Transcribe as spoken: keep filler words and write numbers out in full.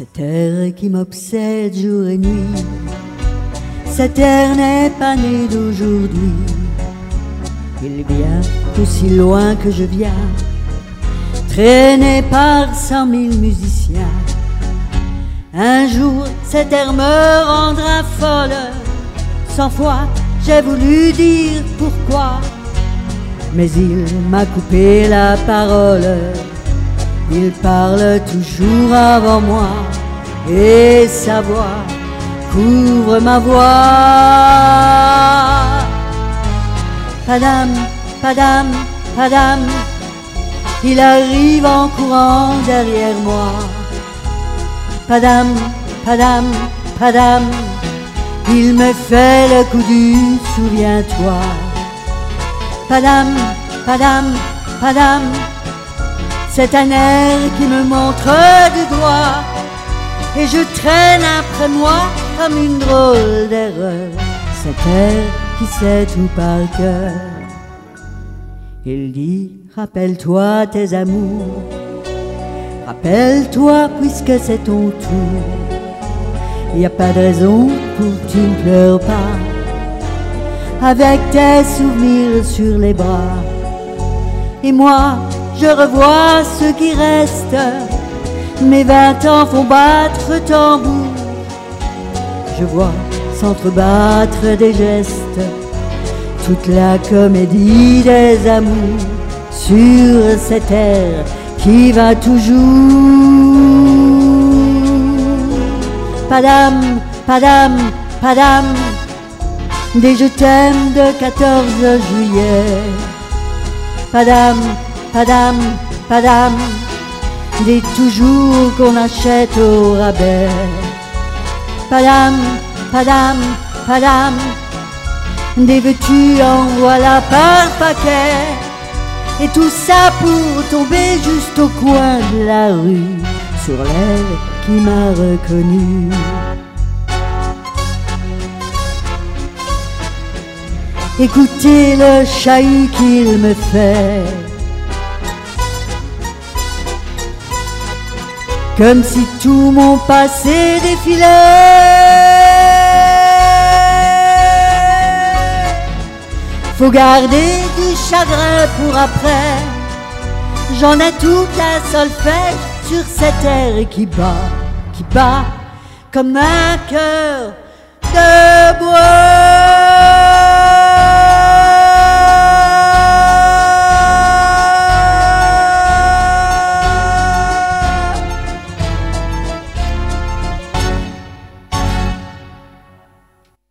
Cette terre qui m'obsède jour et nuit, cette terre n'est pas née d'aujourd'hui. Il vient aussi loin que je viens, traîné par cent mille musiciens. Un jour cette terre me rendra folle, cent fois j'ai voulu dire pourquoi, mais il m'a coupé la parole. Il parle toujours avant moi et sa voix couvre ma voix. Padam, padam, padam, il arrive en courant derrière moi. Padam, padam, padam, il me fait le coup du souviens-toi. Padam, padam, padam, c'est un air qui me montre du doigt, et je traîne après moi comme une drôle d'erreur cet air qui sait tout par cœur. Il dit, rappelle-toi tes amours, rappelle-toi puisque c'est ton tour. Il n'y a pas de raison pour que tu ne pleures pas, avec tes souvenirs sur les bras. Et moi, je revois ce qui reste, mes vingt ans font battre tambour. Je vois s'entrebattre des gestes, toute la comédie des amours, sur cette terre qui va toujours. Padam, padam, padam, des je t'aime de quatorze juillet. Padam, padam, padam, des toujours qu'on achète au rabais. Padam, padam, padam, des veux-tu en voilà par paquet. Et tout ça pour tomber juste au coin de la rue, sur l'aile qui m'a reconnu. Écoutez le chahut qu'il me fait, comme si tout mon passé défilait. Faut garder du chagrin pour après, j'en ai tout un solfège sur cette terre qui bat, qui bat comme un cœur de bois.